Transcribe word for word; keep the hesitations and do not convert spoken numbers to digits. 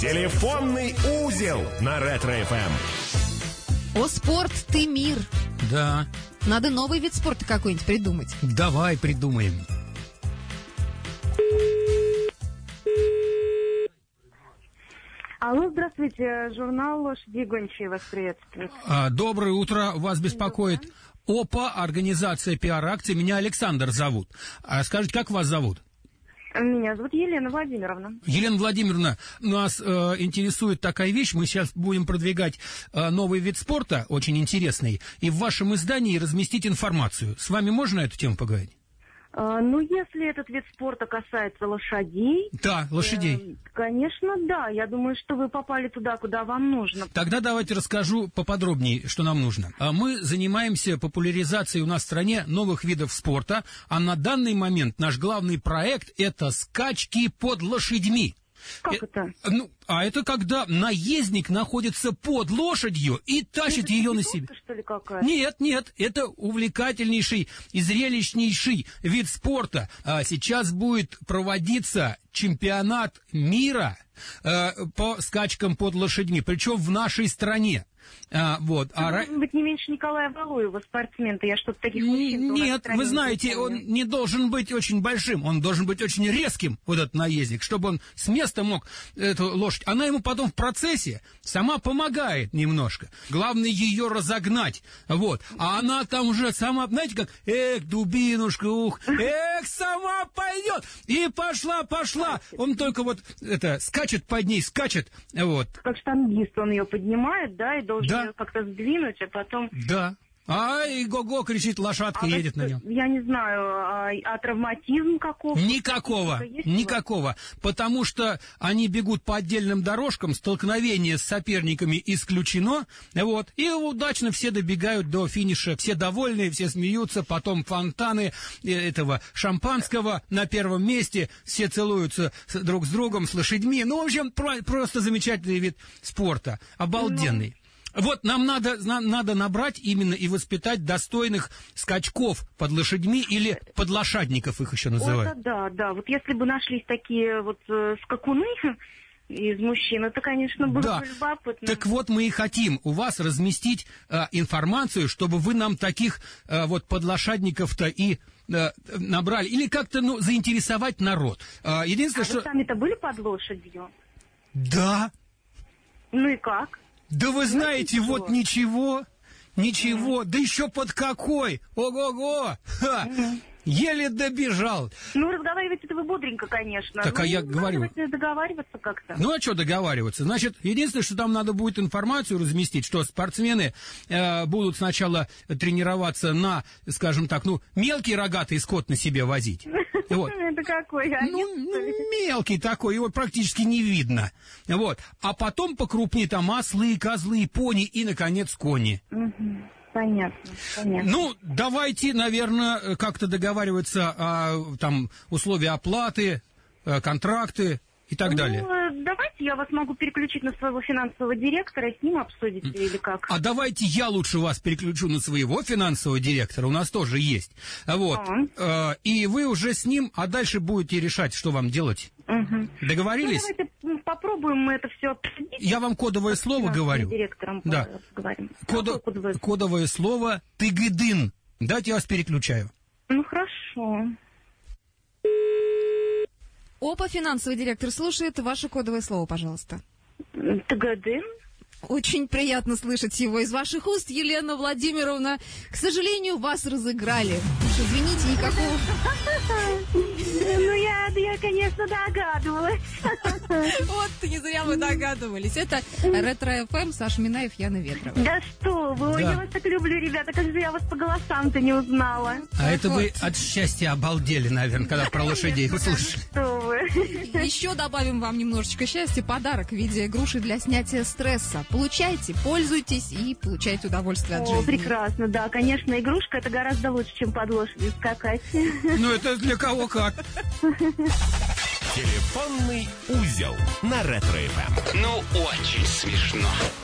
Телефонный узел на Ретро-эф эм. О, спорт, ты мир. Да. Надо новый вид спорта какой-нибудь придумать. Давай придумаем. Алло, здравствуйте, журнал «Лошади и гончие» вас приветствует. А, доброе утро, вас беспокоит ОПА, организация пиар-акции. Меня Александр зовут. А скажите, как вас зовут? Меня зовут Елена Владимировна. Елена Владимировна, нас э, интересует такая вещь. Мы сейчас будем продвигать э, новый вид спорта, очень интересный, и в вашем издании разместить информацию. С вами можно на эту тему поговорить? А, ну, если этот вид спорта касается лошадей... Да, лошадей. Э, конечно, да. Я думаю, что вы попали туда, куда вам нужно. Тогда давайте расскажу поподробнее, что нам нужно. Мы занимаемся популяризацией у нас в стране новых видов спорта, а на данный момент наш главный проект – это скачки под лошадьми. Как это? Ну, а это когда наездник находится под лошадью и тащит это ее на тренировка, себе. Что ли, какая? Нет, нет, это увлекательнейший и зрелищнейший вид спорта. А сейчас будет проводиться чемпионат мира э, по скачкам под лошадьми, причем в нашей стране. А, вот. А... Должен быть не меньше Николая Валуева, спортсмен-то. Я что-то таких мужчин... Нет, вы знаете, он не должен быть очень большим, он должен быть очень резким, вот этот наездник, чтобы он с места мог эту лошадь. Она ему потом в процессе сама помогает немножко. Главное ее разогнать, вот. А она там уже сама, знаете, как, эх, дубинушка, ух, эх, сама пойдет. И пошла, пошла. Он только вот это скачет под ней, скачет, вот. Как штангист он ее поднимает, да, и должен Да. ее как-то сдвинуть, а потом... Да. Ай, го-го, кричит, лошадка а едет это, на нем. Я не знаю, а, а травматизм каков? Никакого, никакого, потому что они бегут по отдельным дорожкам, столкновение с соперниками исключено, вот, и удачно все добегают до финиша, все довольны, все смеются, потом фонтаны этого шампанского на первом месте, все целуются друг с другом, с лошадьми, ну, в общем, про- просто замечательный вид спорта, обалденный. Ну... Вот нам надо, нам надо набрать именно и воспитать достойных скачков под лошадьми или подлошадников их еще называют. Это да, да. Вот если бы нашлись такие вот э, скакуны из мужчин, это, конечно, было да. бы любопытно. Так вот мы и хотим у вас разместить э, информацию, чтобы вы нам таких э, вот подлошадников-то и э, набрали. Или как-то, ну, заинтересовать народ. Э, единственное, а что... вы сами-то были под лошадью? Да. Ну и как? Да вы знаете, ничего. вот ничего, ничего, mm-hmm. да еще под какой, ого-го, ха, mm-hmm. еле добежал. Ну, разговариваете-то вы бодренько, конечно. Так, ну, а я говорю... договариваться как-то. Ну, а что договариваться? Значит, единственное, что там надо будет информацию разместить, что спортсмены э, будут сначала тренироваться на, скажем так, ну, мелкий рогатый скот на себе возить. Вот. Это какой? Ну, мелкий такой, его практически не видно. Вот. А потом покрупнее там ослы, козлы, пони и, наконец, кони. Угу. Понятно, понятно. Ну, давайте, наверное, как-то договариваться о там, условия оплаты, контракты и так ну, далее. Давайте я вас могу переключить на своего финансового директора, с ним обсудите или как? А давайте я лучше вас переключу на своего финансового директора, у нас тоже есть. Вот. А. И вы уже с ним, а дальше будете решать, что вам делать. Угу. Договорились? Ну, давайте попробуем мы это все обсудить. Я вам кодовое слово говорю. Директором да. поговорим. Кодо... Кодовое? кодовое слово «Тыгыдын». Давайте я вас переключаю. Ну, хорошо. ОПА, финансовый директор, слушает ваше кодовое слово, пожалуйста. Тыгыдын. Очень приятно слышать его из ваших уст, Елена Владимировна. К сожалению, вас разыграли. Уж извините, никакого... Ну, я, я, конечно, догадывалась. Вот, не зря вы догадывались. Это Ретро-эф эм, Саша Минаев, Яна Ветрова. Да что вы, я вас так люблю, ребята, как же я вас по голосам-то не узнала. А это вы от счастья обалдели, наверное, когда про лошадей услышали. Что вы. Еще добавим вам немножечко счастья, подарок в виде груши для снятия стресса. Получайте, пользуйтесь и получайте удовольствие от жизни. О, прекрасно, да, конечно, игрушка это гораздо лучше, чем под лошадью скакать. Ну, это для кого как. Телефонный узел на Ретро-эф эм. Ну, очень смешно.